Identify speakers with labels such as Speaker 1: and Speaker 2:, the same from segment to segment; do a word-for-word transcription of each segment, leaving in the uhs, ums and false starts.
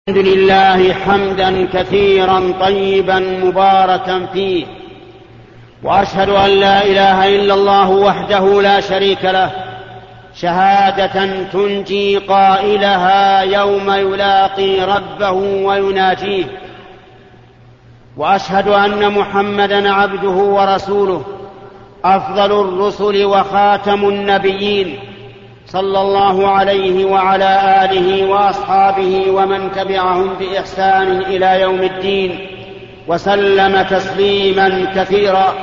Speaker 1: الحمد لله حمدا كثيرا طيبا مباركا فيه، وأشهد أن لا إله إلا الله وحده لا شريك له شهادة تنجي قائلها يوم يلاقي ربه ويناجيه، وأشهد أن محمدا عبده ورسوله أفضل الرسل وخاتم النبيين، صلى الله عليه وعلى آله وأصحابه ومن تبعهم بإحسان إلى يوم الدين، وسلم تسليما كثيرا.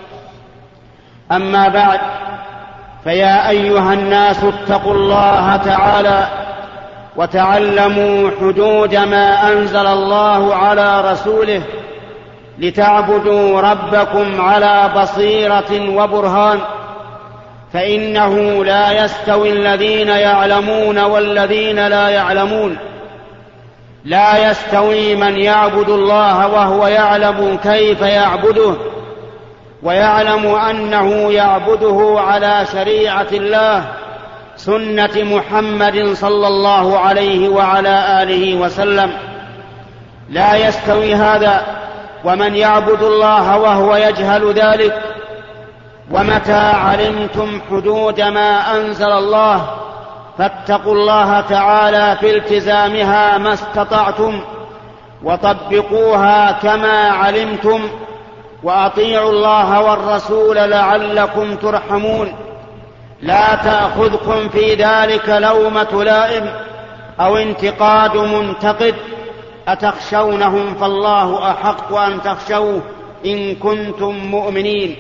Speaker 1: أما بعد، فيا أيها الناس اتقوا الله تعالى وتعلموا حدود ما أنزل الله على رسوله لتعبدوا ربكم على بصيرة وبرهان، فإنه لا يستوي الذين يعلمون والذين لا يعلمون. لا يستوي من يعبد الله وهو يعلم كيف يعبده، ويعلم أنه يعبده على شريعة الله سنة محمد صلى الله عليه وعلى آله وسلم. لا يستوي هذا ومن يعبد الله وهو يجهل ذلك. ومتى علمتم حدود ما أنزل الله فاتقوا الله تعالى في التزامها ما استطعتم، وطبقوها كما علمتم، وأطيعوا الله والرسول لعلكم ترحمون. لا تأخذكم في ذلك لومة لائم أو انتقاد منتقد. أتخشونهم فالله أحق أن تخشوه إن كنتم مؤمنين.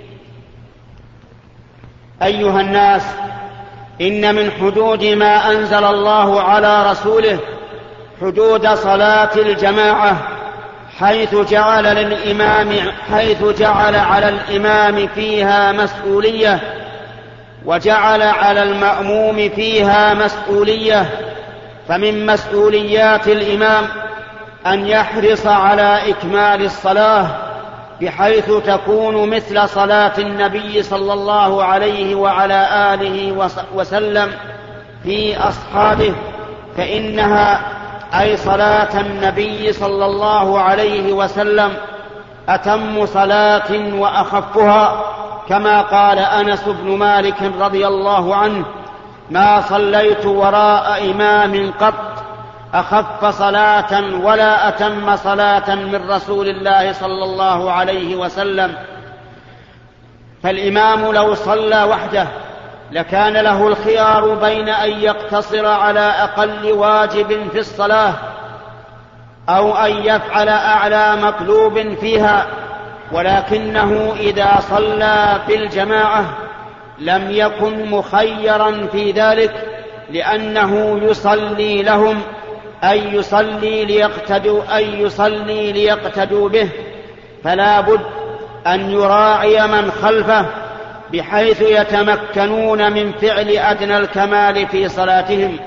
Speaker 1: أيها الناس، إن من حدود ما أنزل الله على رسوله حدود صلاة الجماعة، حيث جعل للإمام حيث جعل على الإمام فيها مسؤولية، وجعل على المأموم فيها مسؤولية. فمن مسؤوليات الإمام أن يحرص على إكمال الصلاة، بحيث تكون مثل صلاة النبي صلى الله عليه وعلى آله وسلم في أصحابه، فإنها أي صلاة النبي صلى الله عليه وسلم أتم صلاة وأخفها، كما قال أنس بن مالك رضي الله عنه: ما صليت وراء إمام قط أخف صلاة ولا أتم صلاة من رسول الله صلى الله عليه وسلم. فالإمام لو صلى وحده لكان له الخيار بين أن يقتصر على أقل واجب في الصلاة أو أن يفعل أعلى مطلوب فيها، ولكنه إذا صلى بالجماعة لم يكن مخيرا في ذلك، لأنه يصلي لهم، أي يصلي ليقتدوا, أي يصلي ليقتدوا به، فلا بد أن يراعي من خلفه بحيث يتمكنون من فعل أدنى الكمال في صلاتهم.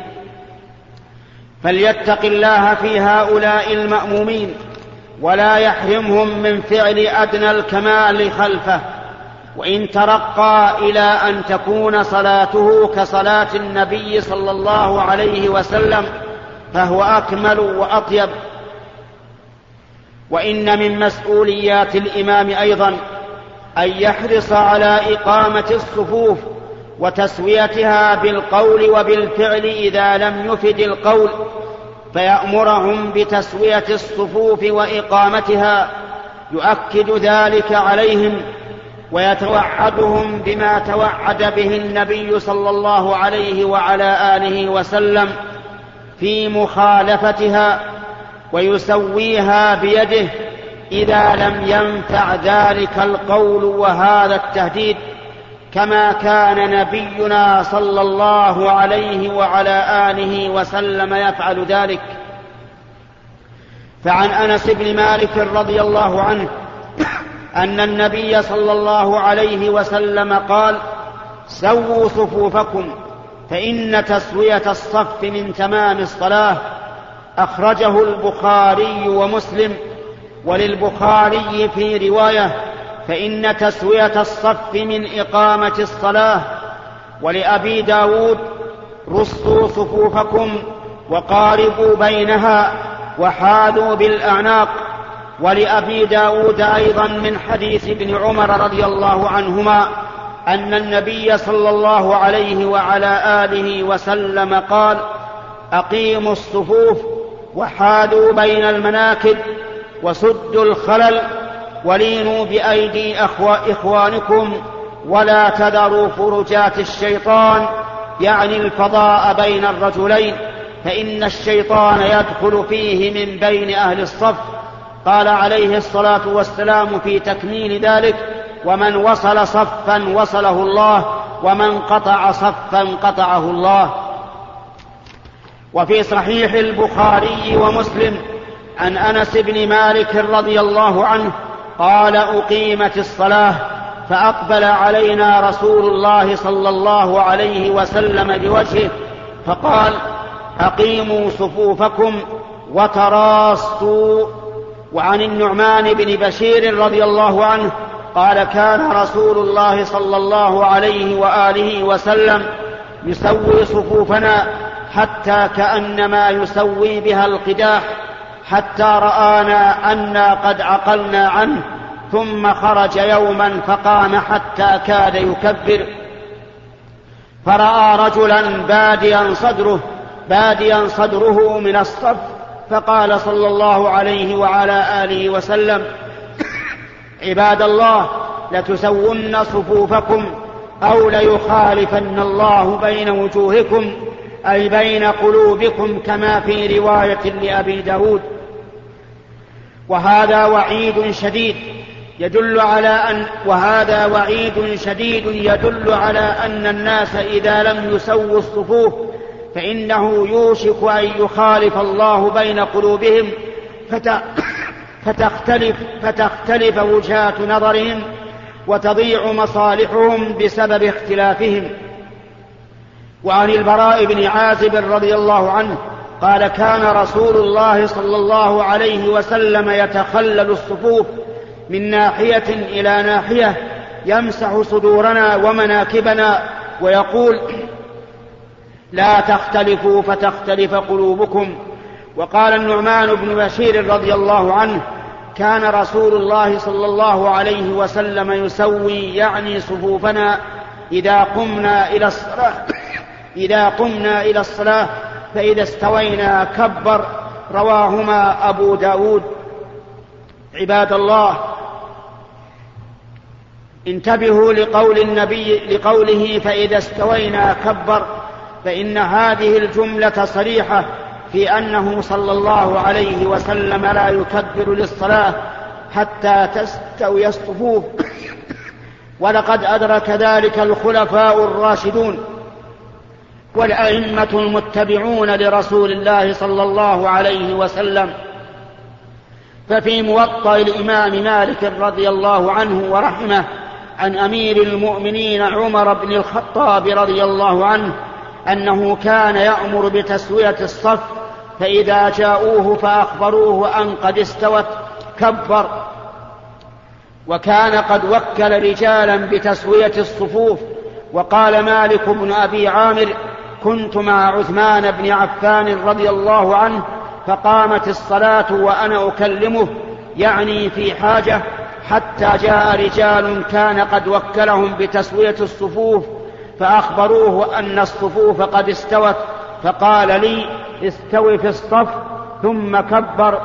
Speaker 1: فليتق الله في هؤلاء المأمومين ولا يحرمهم من فعل أدنى الكمال خلفه، وإن ترقى إلى أن تكون صلاته كصلاة النبي صلى الله عليه وسلم فهو أكمل وأطيب. وإن من مسؤوليات الإمام أيضا أن يحرص على إقامة الصفوف وتسويتها بالقول وبالفعل إذا لم يفد القول، فيأمرهم بتسوية الصفوف وإقامتها، يؤكد ذلك عليهم، ويتوعدهم بما توعد به النبي صلى الله عليه وعلى آله وسلم في مخالفتها، ويسويها بيده إذا لم ينفع ذلك القول وهذا التهديد، كما كان نبينا صلى الله عليه وعلى آله وسلم يفعل ذلك. فعن أنس بن مالك رضي الله عنه أن النبي صلى الله عليه وسلم قال: سووا صفوفكم فإن تسوية الصف من تمام الصلاة. أخرجه البخاري ومسلم، وللبخاري في رواية: فإن تسوية الصف من إقامة الصلاة. ولأبي داود: رصوا صفوفكم وقاربوا بينها، وحاذوا بالأعناق. ولأبي داود أيضا من حديث ابن عمر رضي الله عنهما أن النبي صلى الله عليه وعلى آله وسلم قال: أقيموا الصفوف وحاذوا بين المناكب وسدوا الخلل ولينوا بأيدي إخوانكم ولا تذروا فرجات الشيطان، يعني الفضاء بين الرجلين، فإن الشيطان يدخل فيه من بين أهل الصف. قال عليه الصلاة والسلام في تكميل ذلك: ومن وصل صفا وصله الله، ومن قطع صفا قطعه الله. وفي صحيح البخاري ومسلم عن أنس بن مالك رضي الله عنه قال: أقيمت الصلاة فأقبل علينا رسول الله صلى الله عليه وسلم بوجهه فقال: أقيموا صفوفكم وتراصوا. وعن النعمان بن بشير رضي الله عنه قال: كان رسول الله صلى الله عليه وآله وسلم يسوي صفوفنا حتى كأنما يسوي بها القداح، حتى رآنا أنا قد عقلنا عنه، ثم خرج يوما فقام حتى كاد يكبر، فرأى رجلا باديا صدره باديا صدره من الصف، فقال صلى الله عليه وعلى آله وسلم: عباد الله، لتسون صفوفكم أو ليخالفن الله بين وجوهكم، أي بين قلوبكم، كما في رواية لأبي داود. وهذا وعيد شديد يدل على أن وهذا وعيد شديد يدل على أن الناس إذا لم يسووا الصفوف فإنه يوشك أن يخالف الله بين قلوبهم فتختلف, فتختلف وجهات نظرهم وتضيع مصالحهم بسبب اختلافهم. وعن البراء بن عازب رضي الله عنه قال: كان رسول الله صلى الله عليه وسلم يتخلل الصفوف من ناحية إلى ناحية، يمسح صدورنا ومناكبنا ويقول: لا تختلفوا فتختلف قلوبكم. وقال النعمان بن بشير رضي الله عنه: كان رسول الله صلى الله عليه وسلم يسوي يعني صفوفنا إذا قمنا إلى الصلاة إذا قمنا إلى الصلاة فإذا استوينا كبر. رواهما أبو داود. عباد الله، انتبهوا لقول النبي لقوله فإذا استوينا كبر، فإن هذه الجملة صريحة في أنه صلى الله عليه وسلم لا يكبر للصلاة حتى تستوي الصفوف، ولقد أدرك ذلك الخلفاء الراشدون والأئمة المتبعون لرسول الله صلى الله عليه وسلم. ففي موطأ الإمام مالك رضي الله عنه ورحمه عن أمير المؤمنين عمر بن الخطاب رضي الله عنه أنه كان يأمر بتسوية الصف، فإذا جاءوه فأخبروه أن قد استوت كبر. وكان قد وكل رجالا بتسوية الصفوف. وقال مالك بن أبي عامر: كنت مع عثمان بن عفان رضي الله عنه فقامت الصلاة وأنا أكلمه، يعني في حاجة، حتى جاء رجال كان قد وكلهم بتسوية الصفوف فأخبروه أن الصفوف قد استوت، فقال لي: استوي في الصف ثم كبر.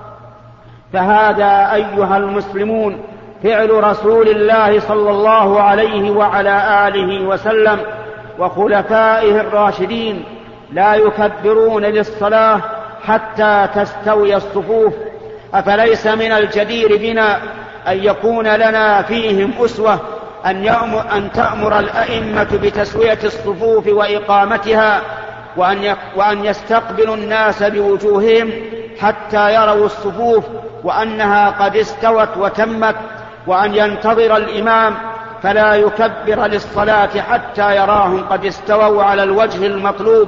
Speaker 1: فهذا أيها المسلمون فعل رسول الله صلى الله عليه وعلى آله وسلم وخلفائه الراشدين، لا يكبرون للصلاة حتى تستوي الصفوف. أفليس من الجدير بنا أن يكون لنا فيهم أسوة أن, أن تأمر الأئمة بتسوية الصفوف وإقامتها، وأن, وأن يستقبلوا الناس بوجوههم حتى يروا الصفوف وأنها قد استوت وتمت، وأن ينتظر الإمام فلا يكبر للصلاة حتى يراهم قد استووا على الوجه المطلوب،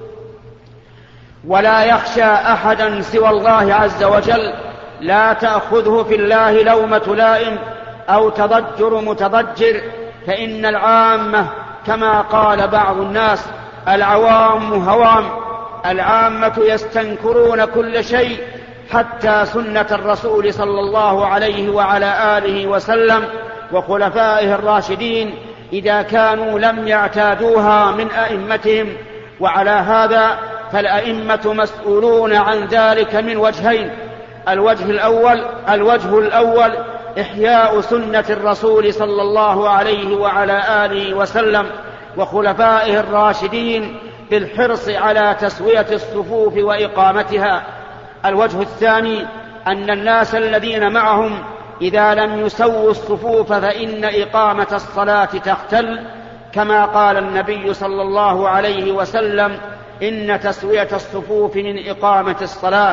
Speaker 1: ولا يخشى أحدا سوى الله عز وجل، لا تأخذه في الله لومة لائم أو تضجر متضجر، فإن العامة كما قال بعض الناس: العوام هوام، العامة يستنكرون كل شيء حتى سنة الرسول صلى الله عليه وعلى آله وسلم وخلفائه الراشدين إذا كانوا لم يعتادوها من أئمتهم. وعلى هذا فالأئمة مسؤولون عن ذلك من وجهين: الوجه الأول الوجه الأول إحياء سنة الرسول صلى الله عليه وعلى آله وسلم وخلفائه الراشدين بالحرص على تسوية الصفوف وإقامتها. الوجه الثاني أن الناس الذين معهم إذا لم يسووا الصفوف فإن إقامة الصلاة تختل، كما قال النبي صلى الله عليه وسلم: إن تسوية الصفوف من إقامة الصلاة.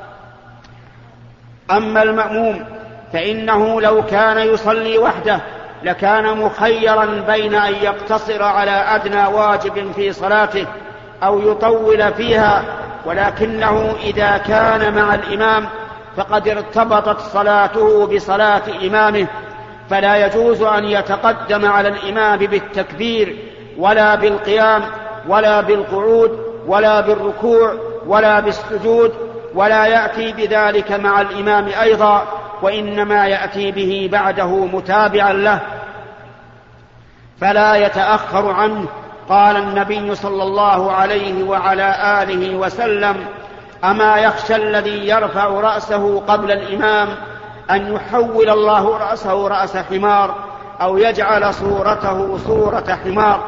Speaker 1: أما المأموم فإنه لو كان يصلي وحده لكان مخيرا بين أن يقتصر على أدنى واجب في صلاته أو يطول فيها، ولكنه إذا كان مع الإمام فقد ارتبطت صلاته بصلاة إمامه، فلا يجوز أن يتقدم على الإمام بالتكبير ولا بالقيام ولا بالقعود ولا بالركوع ولا بالسجود، ولا يأتي بذلك مع الإمام أيضا، وإنما يأتي به بعده متابعا له فلا يتأخر عنه. قال النبي صلى الله عليه وعلى آله وسلم: أما يخشى الذي يرفع رأسه قبل الإمام أن يحول الله رأسه رأس حمار أو يجعل صورته صورة حمار.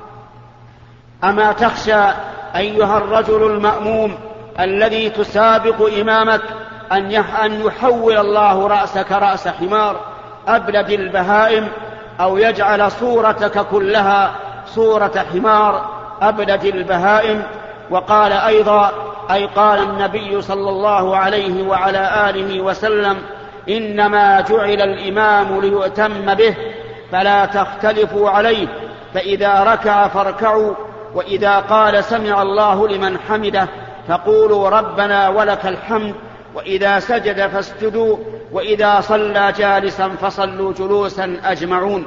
Speaker 1: أما تخشى أيها الرجل المأموم الذي تسابق إمامك أن يحول الله رأسك رأس حمار أبلد البهائم، أو يجعل صورتك كلها صورة حمار أبلد البهائم. وقال أيضا، أي قال النبي صلى الله عليه وعلى آله وسلم: إنما جعل الإمام ليؤتم به فلا تختلفوا عليه، فإذا ركع فاركعوا، وإذا قال سمع الله لمن حمده فقولوا ربنا ولك الحمد، وإذا سجد فاسجدوا، وإذا صلى جالسا فصلوا جلوسا أجمعون.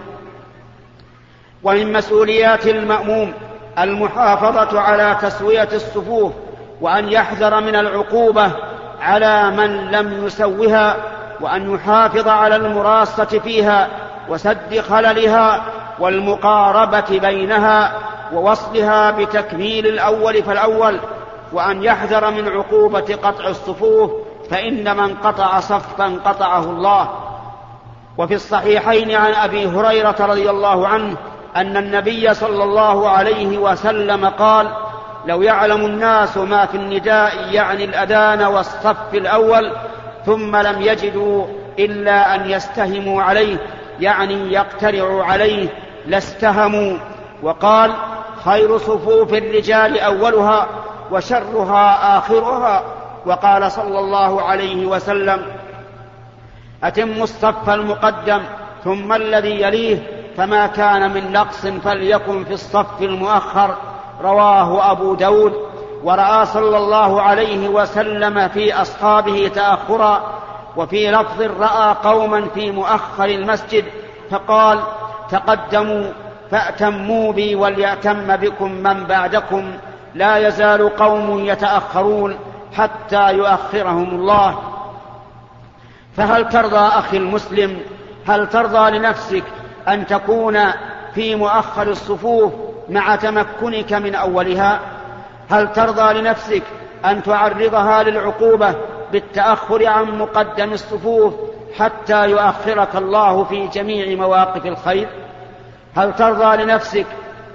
Speaker 1: ومن مسؤوليات المأموم المحافظة على تسوية الصفوف، وأن يحذر من العقوبة على من لم يسوها، وأن يحافظ على المراصة فيها وسد خللها والمقاربة بينها ووصلها بتكميل الأول فالأول، وأن يحذر من عقوبة قطع الصفوف، فإن من قطع صفا قطعه الله. وفي الصحيحين عن أبي هريرة رضي الله عنه أن النبي صلى الله عليه وسلم قال: لو يعلم الناس ما في النداء يعني الأذان والصف الأول ثم لم يجدوا إلا أن يستهموا عليه يعني يقترعوا عليه لاستهموا. وقال: خير صفوف الرجال أولها وشرها آخرها. وقال صلى الله عليه وسلم: أتموا الصف المقدم ثم الذي يليه، فما كان من نقص فليكن في الصف المؤخر. رواه أبو داود. ورأى صلى الله عليه وسلم في أصحابه تأخرا، وفي لفظ رأى قوما في مؤخر المسجد فقال: تقدموا فأتموا بي وليأتم بكم من بعدكم، لا يزال قوم يتأخرون حتى يؤخرهم الله. فهل ترضى أخي المسلم، هل ترضى لنفسك أن تكون في مؤخر الصفوف مع تمكنك من أولها؟ هل ترضى لنفسك أن تعرضها للعقوبة بالتأخر عن مقدم الصفوف حتى يؤخرك الله في جميع مواقف الخير؟ هل ترضى لنفسك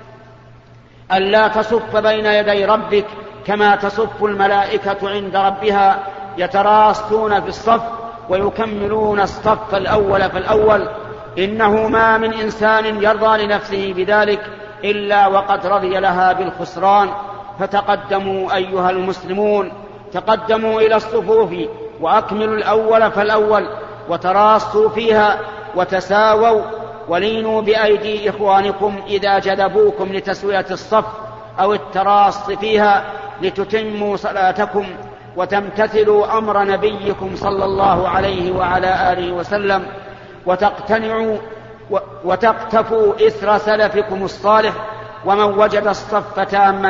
Speaker 1: أن لا تصف بين يدي ربك كما تصف الملائكة عند ربها يتراصون في الصف ويكملون الصف الأول فالأول؟ إنه ما من إنسان يرضى لنفسه بذلك إلا وقد رضي لها بالخسران. فتقدموا أيها المسلمون، تقدموا إلى الصفوف وأكملوا الأول فالأول، وتراصوا فيها وتساووا، ولينوا بأيدي إخوانكم إذا جذبوكم لتسوية الصف أو التراص فيها، لتتموا صلاتكم وتمتثلوا أمر نبيكم صلى الله عليه وعلى آله وسلم، وتقتنعوا وتقتفوا إثر سلفكم الصالح. ومن وجد الصف تاما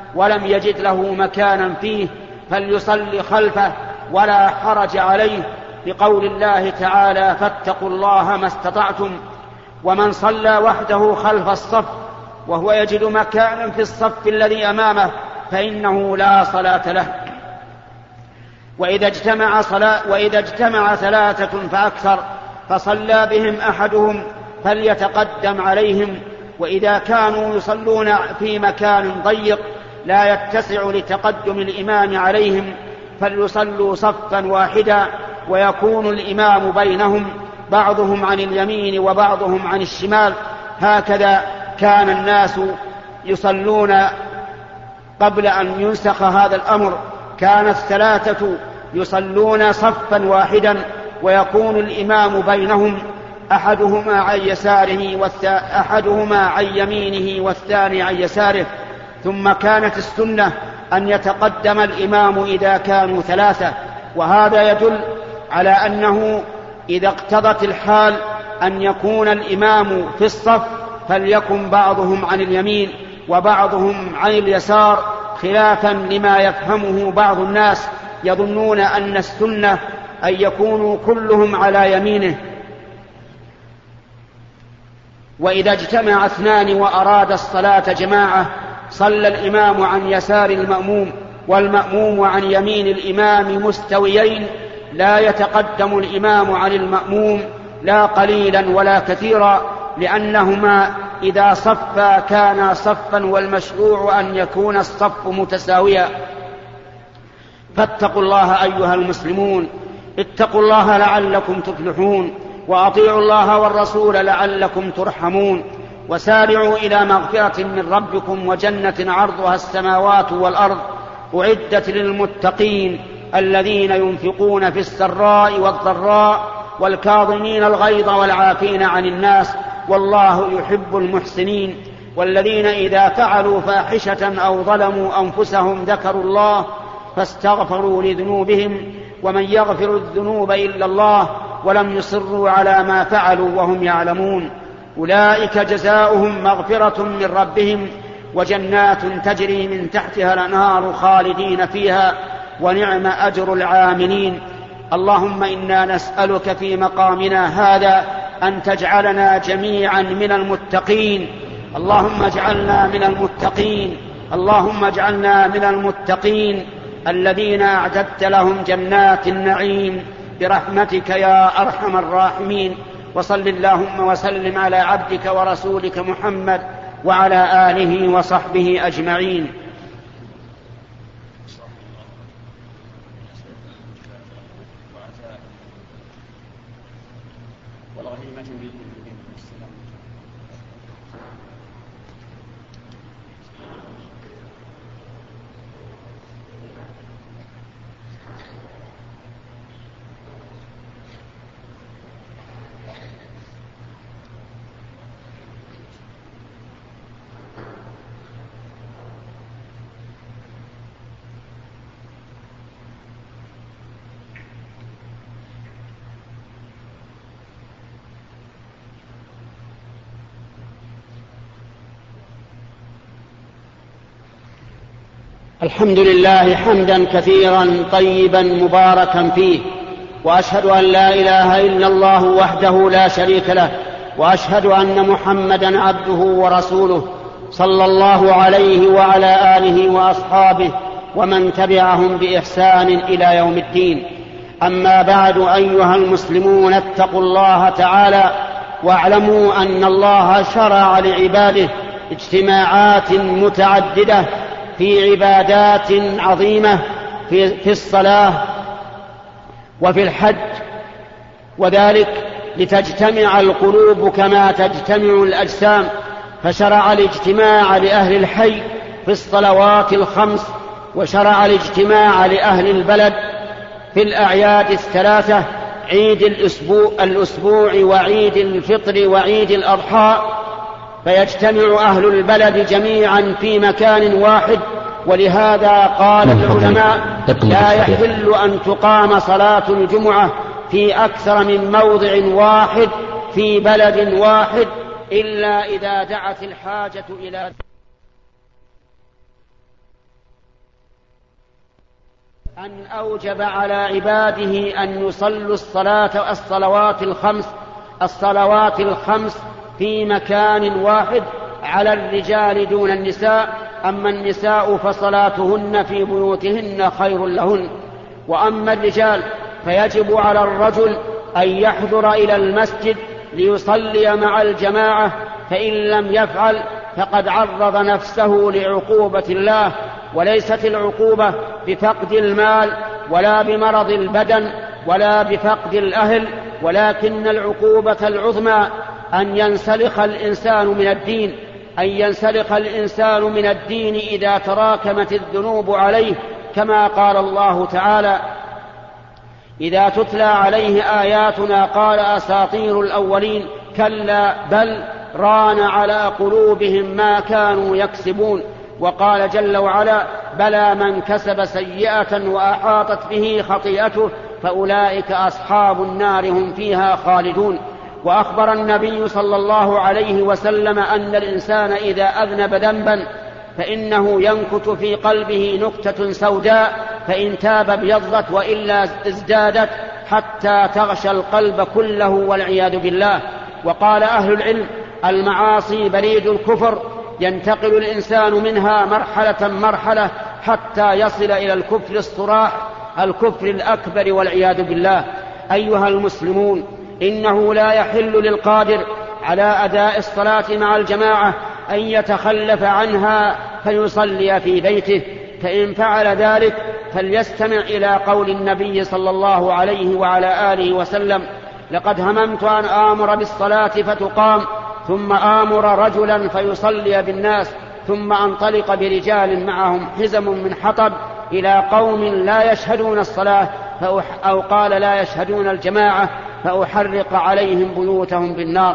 Speaker 1: ولم يجد له مكانا فيه فليصلي خلفه ولا حرج عليه، بقول الله تعالى: فاتقوا الله ما استطعتم. ومن صلى وحده خلف الصف وهو يجد مكانا في الصف الذي أمامه فإنه لا صلاة له. وإذا اجتمع, صلاة وإذا اجتمع ثلاثة فأكثر فصلى بهم أحدهم فليتقدم عليهم، وإذا كانوا يصلون في مكان ضيق لا يتسع لتقدم الإمام عليهم فليصلوا صفا واحدا ويكون الإمام بينهم، بعضهم عن اليمين وبعضهم عن الشمال. هكذا كان الناس يصلون قبل أن ينسخ هذا الأمر، كان الثلاثة يصلون صفا واحدا ويكون الإمام بينهم، أحدهما عن يساره أحدهما عن يمينه والثاني عن يساره. ثم كانت السنة أن يتقدم الإمام إذا كانوا ثلاثة، وهذا يدل على أنه إذا اقتضت الحال أن يكون الإمام في الصف فليكن بعضهم عن اليمين وبعضهم عن اليسار، خلافا لما يفهمه بعض الناس يظنون أن السنة أن يكونوا كلهم على يمينه. وإذا اجتمع اثنان وأراد الصلاة جماعة صلى الإمام عن يسار المأموم والمأموم عن يمين الإمام مستويين، لا يتقدم الإمام عن المأموم لا قليلا ولا كثيرا، لأنهما إذا صفا كانا صفا، والمشروع أن يكون الصف متساويا. فاتقوا الله أيها المسلمون، اتقوا الله لعلكم تفلحون، وأطيعوا الله والرسول لعلكم ترحمون، وسارعوا إلى مغفرة من ربكم وجنة عرضها السماوات والأرض أعدت للمتقين الذين ينفقون في السراء والضراء والكاظمين الغيظ والعافين عن الناس والله يحب المحسنين. والذين إذا فعلوا فاحشة أو ظلموا أنفسهم ذكروا الله فاستغفروا لذنوبهم ومن يغفر الذنوب إلا الله ولم يصروا على ما فعلوا وهم يعلمون، أولئك جزاؤهم مغفرة من ربهم وجنات تجري من تحتها الأنهار خالدين فيها ونعم أجر العاملين. اللهم إنا نسألك في مقامنا هذا أن تجعلنا جميعا من المتقين، اللهم اجعلنا من المتقين، اللهم اجعلنا من المتقين الذين أعددت لهم جنات النعيم برحمتك يا أرحم الراحمين. وصل اللهم وسلم على عبدك ورسولك محمد وعلى آله وصحبه أجمعين. الحمد لله حمدا كثيرا طيبا مباركا فيه، وأشهد أن لا إله إلا الله وحده لا شريك له، وأشهد أن محمدا عبده ورسوله صلى الله عليه وعلى آله وأصحابه ومن تبعهم بإحسان إلى يوم الدين. أما بعد أيها المسلمون، اتقوا الله تعالى واعلموا أن الله شرع لعباده اجتماعات متعددة في عبادات عظيمة في, في الصلاة وفي الحج، وذلك لتجتمع القلوب كما تجتمع الأجسام، فشرع الاجتماع لأهل الحي في الصلوات الخمس، وشرع الاجتماع لأهل البلد في الأعياد الثلاثة، عيد الأسبوع, الأسبوع وعيد الفطر وعيد الأضحى، فيجتمع أهل البلد جميعا في مكان واحد. ولهذا قال العلماء لا يحل أن تقام صلاة الجمعة في أكثر من موضع واحد في بلد واحد إلا إذا دعت الحاجة إلى أن أوجب على عباده أن يصلوا الصلاة الصلوات الخمس الصلوات الخمس في مكان واحد على الرجال دون النساء. أما النساء فصلاتهن في بيوتهن خير لهن. وأما الرجال فيجب على الرجل أن يحضر إلى المسجد ليصلي مع الجماعة، فإن لم يفعل فقد عرض نفسه لعقوبة الله، وليست العقوبة بفقد المال ولا بمرض البدن ولا بفقد الأهل، ولكن العقوبة العظمى أن ينسلخ الإنسان من الدين أن ينسلخ الإنسان من الدين إذا تراكمت الذنوب عليه، كما قال الله تعالى: إذا تتلى عليه آياتنا قال أساطير الأولين كلا بل ران على قلوبهم ما كانوا يكسبون. وقال جل وعلا: بلى من كسب سيئة وأحاطت به خطيئته فأولئك أصحاب النار هم فيها خالدون. وأخبر النبي صلى الله عليه وسلم أن الإنسان إذا أذنب ذنبا فإنه ينكت في قلبه نكتة سوداء، فإن تاب ابيضت وإلا ازدادت حتى تغشى القلب كله والعياذ بالله. وقال أهل العلم: المعاصي بريد الكفر، ينتقل الإنسان منها مرحلة مرحلة حتى يصل إلى الكفر الصراح، الكفر الأكبر والعياذ بالله. أيها المسلمون، إنه لا يحل للقادر على أداء الصلاة مع الجماعة أن يتخلف عنها فيصلي في بيته، فإن فعل ذلك فليستمع إلى قول النبي صلى الله عليه وعلى آله وسلم: لقد هممت أن آمر بالصلاة فتقام ثم آمر رجلا فيصلي بالناس ثم أنطلق برجال معهم حزم من حطب إلى قوم لا يشهدون الصلاة فأح أو قال لا يشهدون الجماعة فأحرق عليهم بيوتهم بالنار.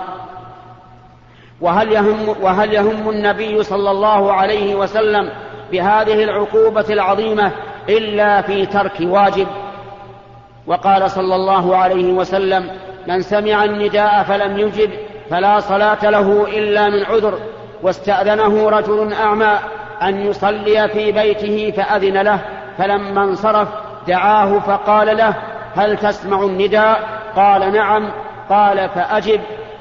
Speaker 1: وهل يهم, وهل يهم النبي صلى الله عليه وسلم بهذه العقوبة العظيمة إلا في ترك واجب؟ وقال صلى الله عليه وسلم: من سمع النداء فلم يجب فلا صلاة له إلا من عذر. واستأذنه رجل أعمى أن يصلي في بيته فأذن له، فلما انصرف دعاه فقال له: هل تسمع النداء؟ قال: نعم. قال: فأجب.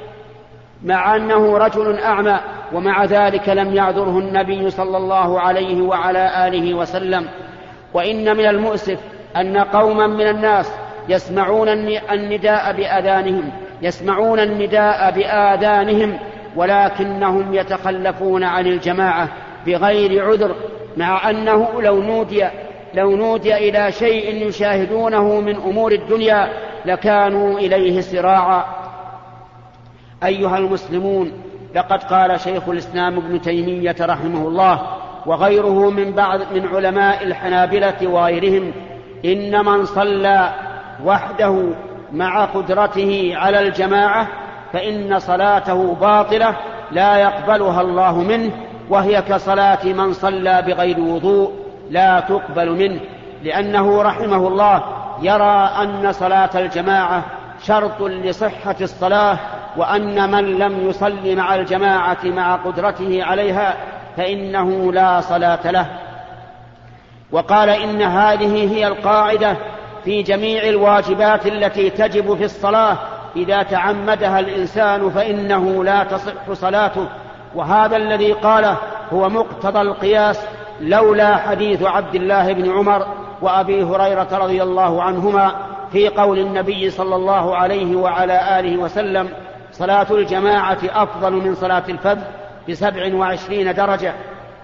Speaker 1: مع أنه رجل أعمى، ومع ذلك لم يعذره النبي صلى الله عليه وعلى آله وسلم. وإن من المؤسف أن قوما من الناس يسمعون النداء بآذانهم يسمعون النداء بآذانهم ولكنهم يتخلفون عن الجماعة بغير عذر، مع أنه لو نودي, لو نودي إلى شيء يشاهدونه من أمور الدنيا لكانوا إليه سراعا. أيها المسلمون، لقد قال شيخ الإسلام ابن تيمية رحمه الله وغيره من بعض من علماء الحنابلة وغيرهم: إن من صلى وحده مع قدرته على الجماعة فإن صلاته باطلة لا يقبلها الله منه، وهي كصلاة من صلى بغير وضوء لا تقبل منه، لأنه رحمه الله يرى أن صلاة الجماعة شرط لصحة الصلاة، وأن من لم يصل مع الجماعة مع قدرته عليها فإنه لا صلاة له. وقال: إن هذه هي القاعدة في جميع الواجبات التي تجب في الصلاة، إذا تعمدها الإنسان فإنه لا تصح صلاته. وهذا الذي قاله هو مقتضى القياس، لولا حديث عبد الله بن عمر وأبي هريرة رضي الله عنهما في قول النبي صلى الله عليه وعلى آله وسلم: صلاة الجماعة أفضل من صلاة الفذ بسبع وعشرين درجة.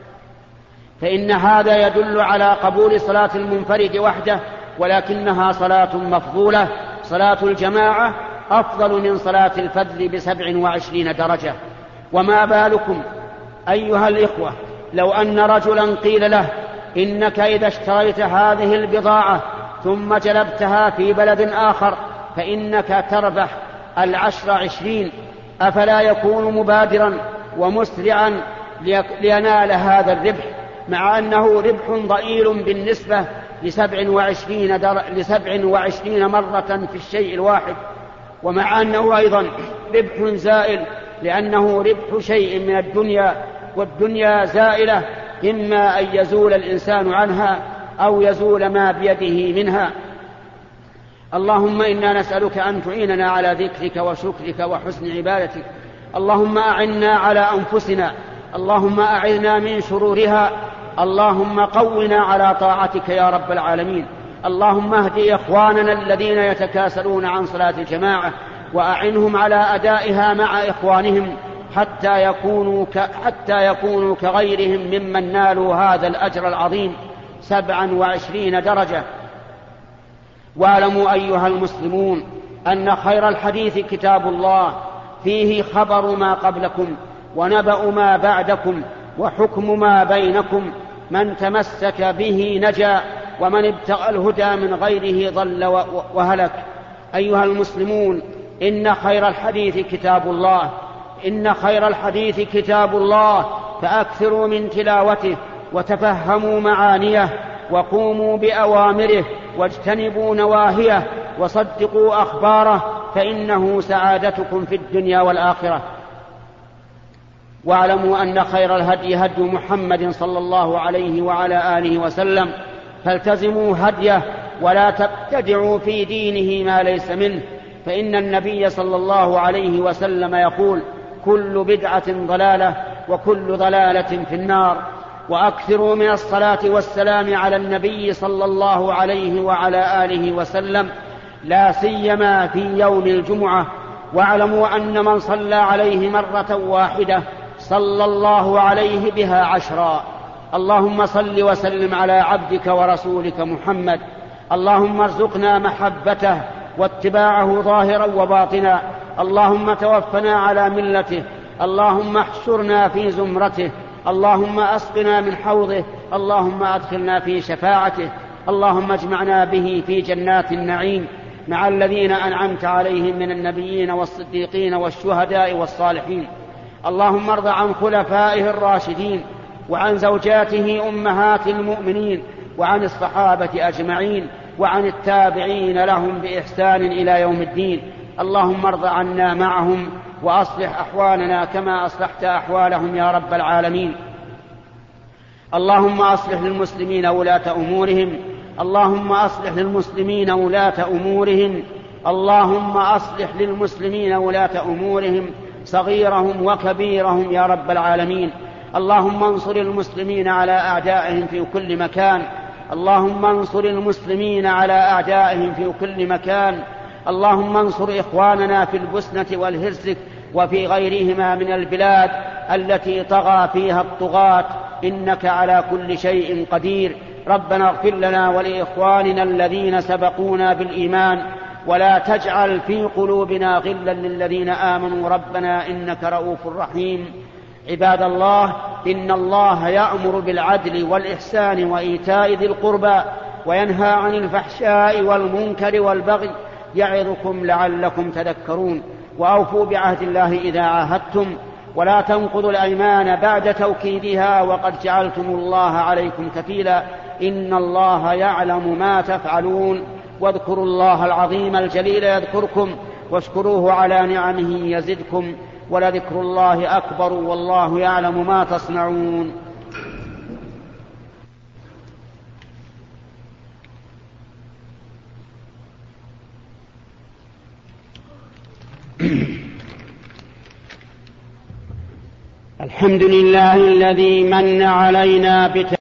Speaker 1: فإن هذا يدل على قبول صلاة المنفرد وحده، ولكنها صلاة مفضولة. صلاة الجماعة أفضل من صلاة الفذ بسبع وعشرين درجة. وما بالكم أيها الإخوة لو أن رجلا قيل له: إنك إذا اشتريت هذه البضاعة ثم جلبتها في بلد آخر فإنك تربح العشر عشرين، أفلا يكون مبادرا ومسرعا لينال هذا الربح، مع أنه ربح ضئيل بالنسبة لسبع وعشرين, در... لسبع وعشرين مرة في الشيء الواحد، ومع أنه أيضا ربح زائل، لأنه ربح شيء من الدنيا، والدنيا زائلة، إما أن يزول الإنسان عنها أو يزول ما بيده منها. اللهم إنا نسألك أن تعيننا على ذكرك وشكرك وحسن عبادتك. اللهم أعنا على أنفسنا، اللهم أعذنا من شرورها، اللهم قونا على طاعتك يا رب العالمين. اللهم اهد إخواننا الذين يتكاسلون عن صلاة الجماعة وأعنهم على أدائها مع إخوانهم حتى يكونوا, ك... حتى يكونوا كغيرهم ممن نالوا هذا الأجر العظيم سبعا وعشرين درجة. واعلموا أيها المسلمون أن خير الحديث كتاب الله، فيه خبر ما قبلكم ونبأ ما بعدكم وحكم ما بينكم، من تمسك به نجا ومن ابتغى الهدى من غيره ضل وهلك. أيها المسلمون، إن خير الحديث كتاب الله إن خير الحديث كتاب الله فأكثروا من تلاوته وتفهموا معانيه وقوموا بأوامره واجتنبوا نواهيه وصدقوا أخباره، فإنه سعادتكم في الدنيا والآخرة. واعلموا أن خير الهدي هدي محمد صلى الله عليه وعلى آله وسلم، فالتزموا هديه ولا تبتدعوا في دينه ما ليس منه، فإن النبي صلى الله عليه وسلم يقول: كل بدعة ضلالة وكل ضلالة في النار. وأكثروا من الصلاة والسلام على النبي صلى الله عليه وعلى آله وسلم، لا سيما في يوم الجمعة. واعلموا أن من صلى عليه مرة واحدة صلى الله عليه بها عشرا. اللهم صل وسلم على عبدك ورسولك محمد. اللهم ارزقنا محبته واتباعه ظاهرا وباطنا. اللهم توفنا على ملته. اللهم احشرنا في زمرته. اللهم أسقنا من حوضه. اللهم أدخلنا في شفاعته. اللهم اجمعنا به في جنات النعيم مع الذين أنعمت عليهم من النبيين والصديقين والشهداء والصالحين. اللهم ارض عن خلفائه الراشدين وعن زوجاته أمهات المؤمنين وعن الصحابة أجمعين وعن التابعين لهم بإحسان إلى يوم الدين. اللهم ارض عنا معهم وأصلح أحوالنا كما أصلحت أحوالهم يا رب العالمين. اللهم أصلح للمسلمين ولاة أمورهم. اللهم أصلح للمسلمين ولاة أمورهم. اللهم أصلح للمسلمين ولاة أمورهم صغيرهم وكبيرهم يا رب العالمين. اللهم انصر المسلمين على أعدائهم في كل مكان. اللهم انصر المسلمين على أعدائهم في كل مكان. اللهم انصر إخواننا في البوسنة والهرسك وفي غيرهما من البلاد التي طغى فيها الطغاة، إنك على كل شيء قدير. ربنا اغفر لنا ولإخواننا الذين سبقونا بالإيمان ولا تجعل في قلوبنا غلا للذين آمنوا ربنا إنك رؤوف رحيم. عباد الله، إن الله يأمر بالعدل والإحسان وإيتاء ذي القربى وينهى عن الفحشاء والمنكر والبغي يعظكم لعلكم تذكرون. وأوفوا بعهد الله إذا عاهدتم ولا تنقضوا الأيمان بعد توكيدها وقد جعلتم الله عليكم كفيلا إن الله يعلم ما تفعلون. واذكروا الله العظيم الجليل يذكركم واشكروه على نعمه يزدكم ولذكر الله أكبر والله يعلم ما تصنعون. الحمد لله الذي من علينا بت